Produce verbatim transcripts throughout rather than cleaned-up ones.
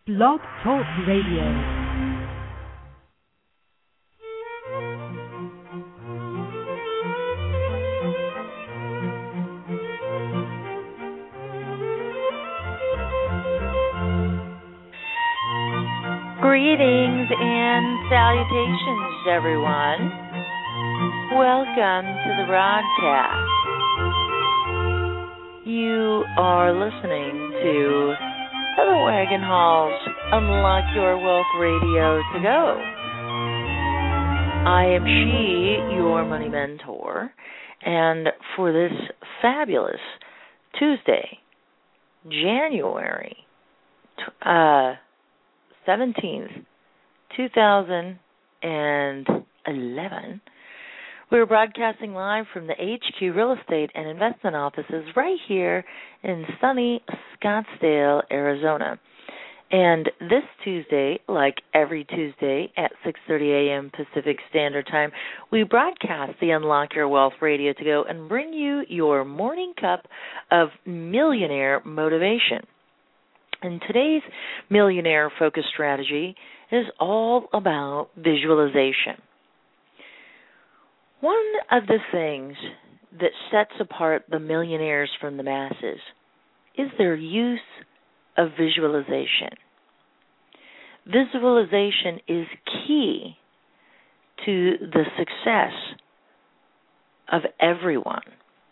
Blog Talk Radio. Greetings and salutations, everyone. Welcome to the broadcast. You are listening to Heather Wagenhall's Unlock Your Wealth Radio to Go. I am she, your money mentor, and for this fabulous Tuesday, January uh, seventeenth, two thousand eleven, we're broadcasting live from the H Q Real Estate and Investment offices right here in sunny Scottsdale, Arizona. And this Tuesday, like every Tuesday at six thirty a.m. Pacific Standard Time, we broadcast the Unlock Your Wealth Radio to Go and bring you your morning cup of millionaire motivation. And today's millionaire focus strategy is all about visualization. One of the things that sets apart the millionaires from the masses is their use of visualization. Visualization is key to the success of everyone.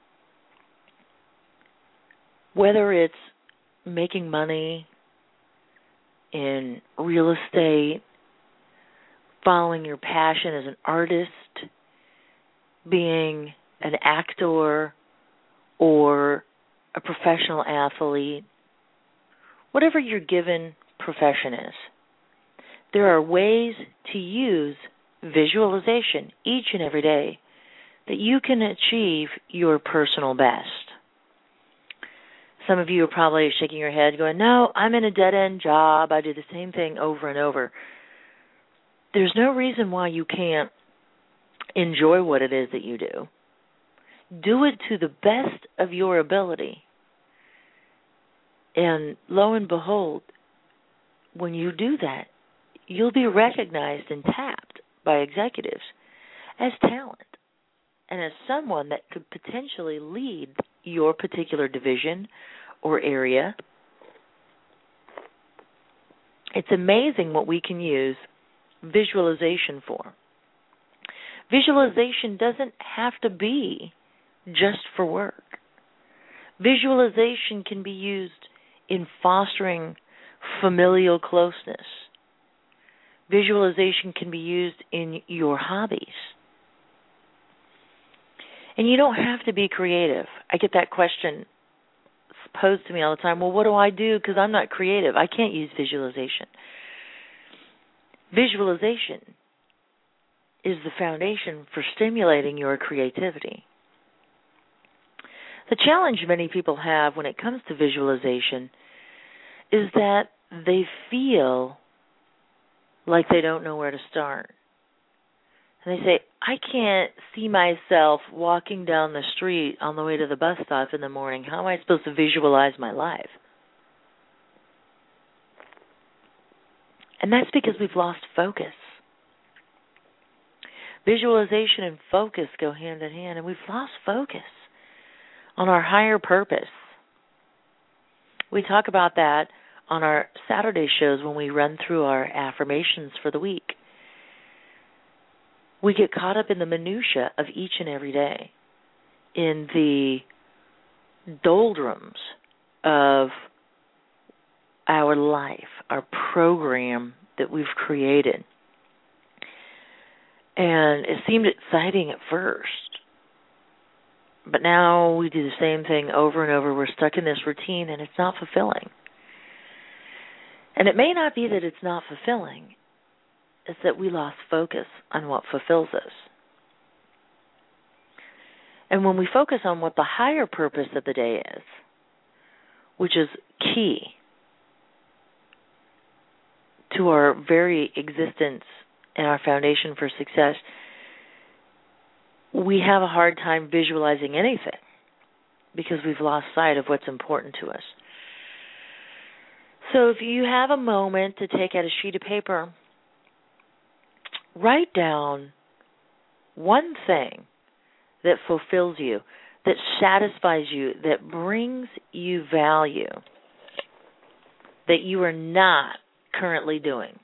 Whether it's making money in real estate, following your passion as an artist, being an actor or a professional athlete, whatever your given profession is, there are ways to use visualization each and every day that you can achieve your personal best. Some of you are probably shaking your head going, no, I'm in a dead-end job. I do the same thing over and over. There's no reason why you can't enjoy what it is that you do. Do it to the best of your ability. And lo and behold, when you do that, you'll be recognized and tapped by executives as talent and as someone that could potentially lead your particular division or area. It's amazing what we can use visualization for. Visualization doesn't have to be just for work. Visualization can be used in fostering familial closeness. Visualization can be used in your hobbies. And you don't have to be creative. I get that question posed to me all the time. Well, what do I do because I'm not creative? I can't use visualization. Visualization is the foundation for stimulating your creativity. The challenge many people have when it comes to visualization is that they feel like they don't know where to start. And they say, I can't see myself walking down the street on the way to the bus stop in the morning. How am I supposed to visualize my life? And that's because we've lost focus. Visualization and focus go hand in hand, and we've lost focus on our higher purpose. We talk about that on our Saturday shows when we run through our affirmations for the week. We get caught up in the minutia of each and every day, in the doldrums of our life, our program that we've created. And it seemed exciting at first. But now we do the same thing over and over. We're stuck in this routine, and it's not fulfilling. And it may not be that it's not fulfilling. It's that we lost focus on what fulfills us. And when we focus on what the higher purpose of the day is, which is key to our very existence and our foundation for success, we have a hard time visualizing anything because we've lost sight of what's important to us. So if you have a moment to take out a sheet of paper, write down one thing that fulfills you, that satisfies you, that brings you value, that you are not currently doing.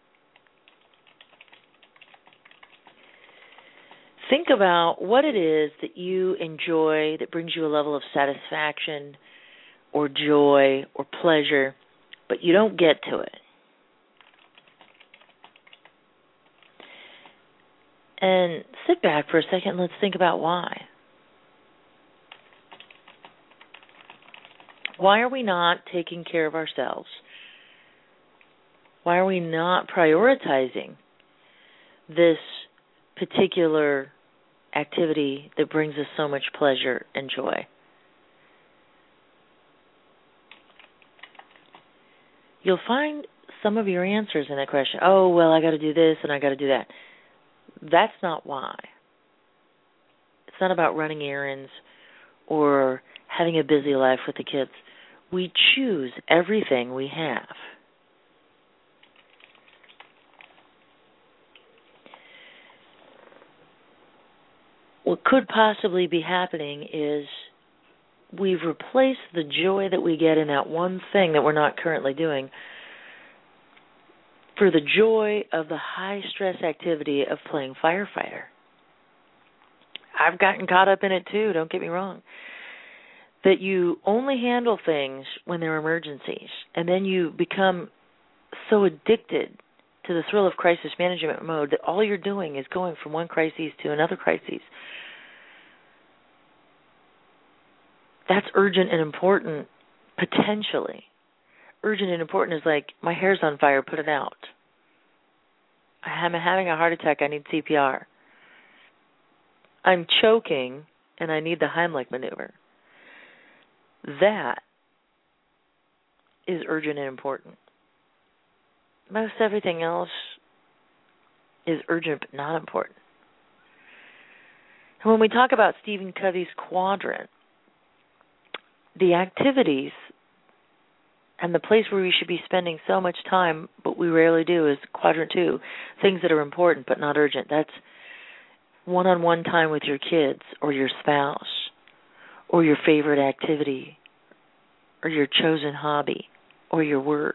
Think about what it is that you enjoy, that brings you a level of satisfaction or joy or pleasure, but you don't get to it. And sit back for a second and let's think about why. Why are we not taking care of ourselves? Why are we not prioritizing this particular activity that brings us so much pleasure and joy? You'll find some of your answers in that question. Oh, well, I got to do this and I got to do that. That's not why. It's not about running errands or having a busy life with the kids. We choose everything we have. What could possibly be happening is we've replaced the joy that we get in that one thing that we're not currently doing for the joy of the high-stress activity of playing firefighter. I've gotten caught up in it too, don't get me wrong. That you only handle things when they're emergencies, and then you become so addicted to the thrill of crisis management mode that all you're doing is going from one crisis to another crisis. That's urgent and important, potentially. Urgent and important is like, my hair's on fire, put it out. I'm having a heart attack, I need C P R. I'm choking, and I need the Heimlich maneuver. That is urgent and important. Most everything else is urgent but not important. And when we talk about Stephen Covey's quadrant, the activities and the place where we should be spending so much time, but we rarely do, is quadrant two, things that are important but not urgent. That's one-on-one time with your kids or your spouse or your favorite activity or your chosen hobby or your work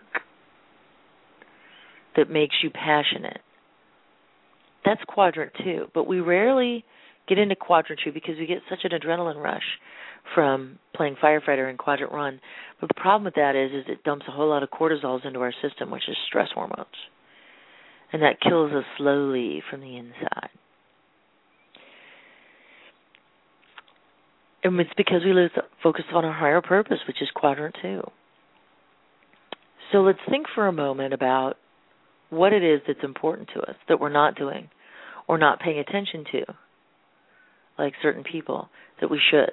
that makes you passionate. That's quadrant two. But we rarely get into quadrant two because we get such an adrenaline rush from playing firefighter in quadrant one. But the problem with that is, is it dumps a whole lot of cortisols into our system, which is stress hormones. And that kills us slowly from the inside. And it's because we lose focus on our higher purpose, which is quadrant two. So let's think for a moment about what it is that's important to us that we're not doing or not paying attention to, like certain people, that we should.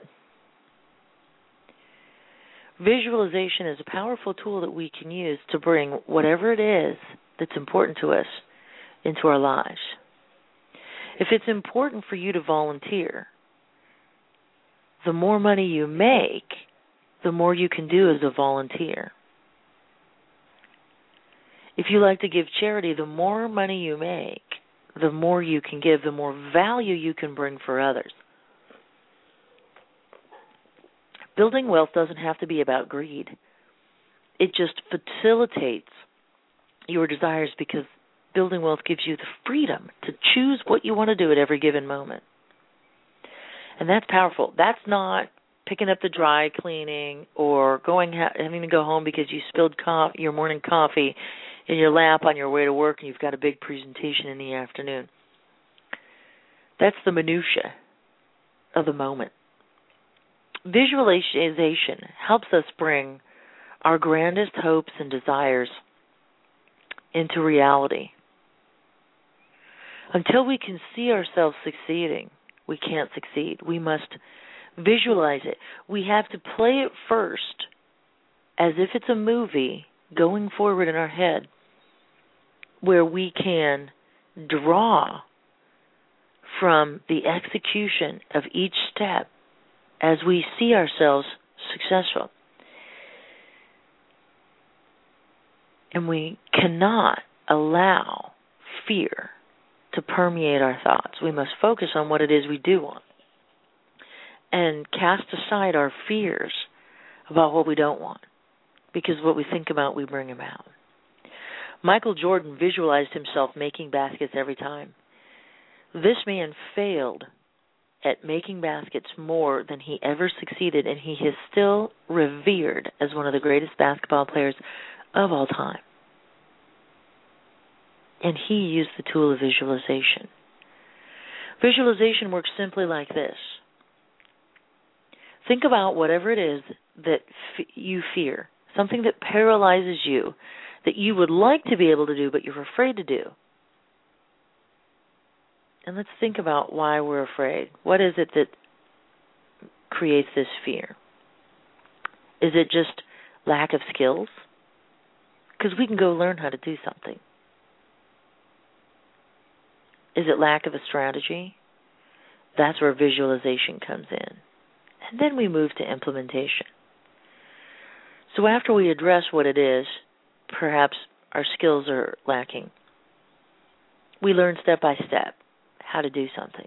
Visualization is a powerful tool that we can use to bring whatever it is that's important to us into our lives. If it's important for you to volunteer, the more money you make, the more you can do as a volunteer. If you like to give charity, the more money you make, the more you can give, the more value you can bring for others. Building wealth doesn't have to be about greed. It just facilitates your desires because building wealth gives you the freedom to choose what you want to do at every given moment. And that's powerful. That's not picking up the dry cleaning or going having to go home because you spilled coffee, your morning coffee in your lap on your way to work and you've got a big presentation in the afternoon. That's the minutia of the moment. Visualization helps us bring our grandest hopes and desires into reality. Until we can see ourselves succeeding, we can't succeed. We must visualize it. We have to play it first as if it's a movie going forward in our head where we can draw from the execution of each step as we see ourselves successful. And we cannot allow fear to permeate our thoughts. We must focus on what it is we do want and cast aside our fears about what we don't want, because what we think about, we bring about. Michael Jordan visualized himself making baskets every time. This man failed at making baskets more than he ever succeeded, and he is still revered as one of the greatest basketball players of all time. And he used the tool of visualization. Visualization works simply like this. Think about whatever it is that f- you fear, something that paralyzes you, that you would like to be able to do but you're afraid to do. And let's think about why we're afraid. What is it that creates this fear? Is it just lack of skills? Because we can go learn how to do something. Is it lack of a strategy? That's where visualization comes in. And then we move to implementation. So after we address what it is, perhaps our skills are lacking, we learn step by step how to do something.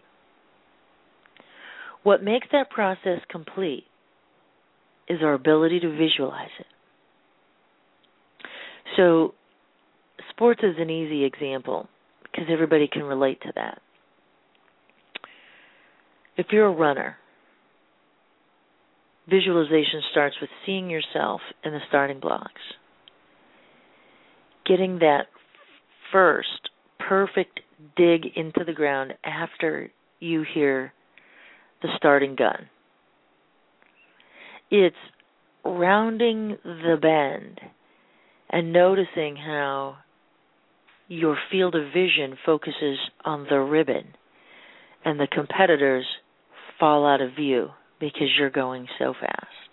What makes that process complete is our ability to visualize it. So sports is an easy example because everybody can relate to that. If you're a runner, visualization starts with seeing yourself in the starting blocks, getting that first perfect dig into the ground after you hear the starting gun. It's rounding the bend and noticing how your field of vision focuses on the ribbon and the competitors fall out of view because you're going so fast.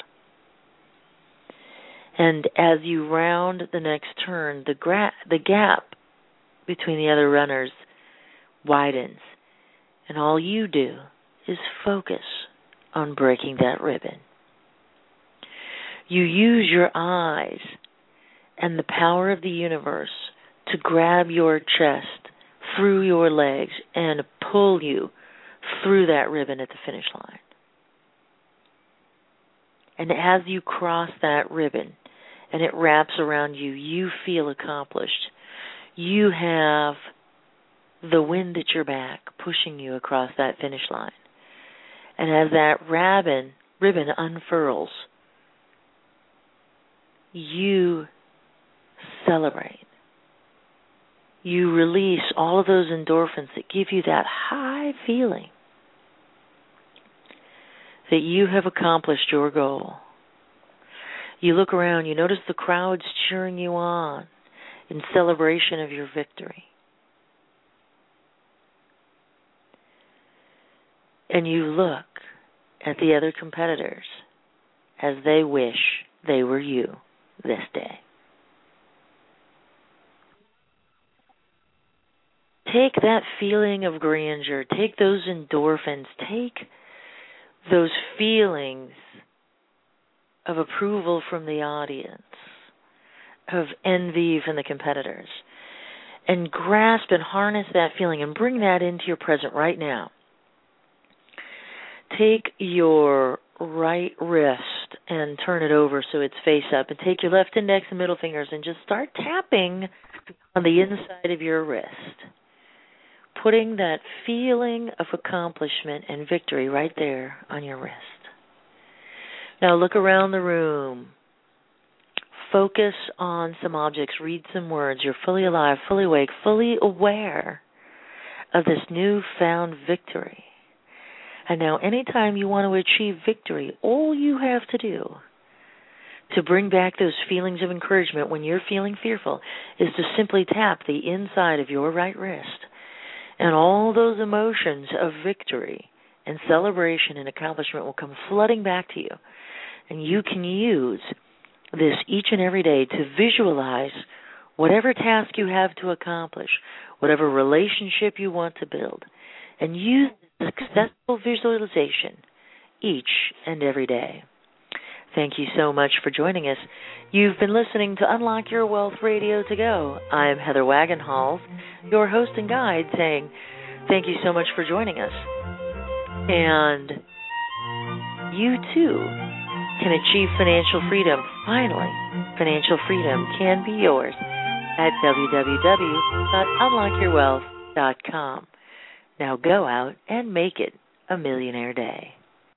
And as you round the next turn, the, gra- the gap between the other runners widens, and all you do is focus on breaking that ribbon. You use your eyes and the power of the universe to grab your chest through your legs and pull you through that ribbon at the finish line. And as you cross that ribbon and it wraps around you, you feel accomplished. You have the wind at your back pushing you across that finish line. And as that ribbon, ribbon unfurls, you celebrate. You release all of those endorphins that give you that high feeling that you have accomplished your goal. You look around, you notice the crowds cheering you on in celebration of your victory. And you look at the other competitors as they wish they were you this day. Take that feeling of grandeur, take those endorphins, take those feelings of approval from the audience, of envy from the competitors, and grasp and harness that feeling and bring that into your present right now. Take your right wrist and turn it over so it's face up, and take your left index and middle fingers and just start tapping on the inside of your wrist, putting that feeling of accomplishment and victory right there on your wrist. Now look around the room. Focus on some objects. Read some words. You're fully alive, fully awake, fully aware of this newfound victory. And now anytime you want to achieve victory, all you have to do to bring back those feelings of encouragement when you're feeling fearful is to simply tap the inside of your right wrist. And all those emotions of victory and celebration and accomplishment will come flooding back to you. And you can use this each and every day to visualize whatever task you have to accomplish, whatever relationship you want to build, and use successful visualization each and every day. Thank you so much for joining us. You've been listening to Unlock Your Wealth Radio to Go. I'm Heather Wagenhals, your host and guide, saying thank you so much for joining us. And you too can achieve financial freedom. Finally, financial freedom can be yours at w w w dot unlock your wealth dot com. Now go out and make it a millionaire day.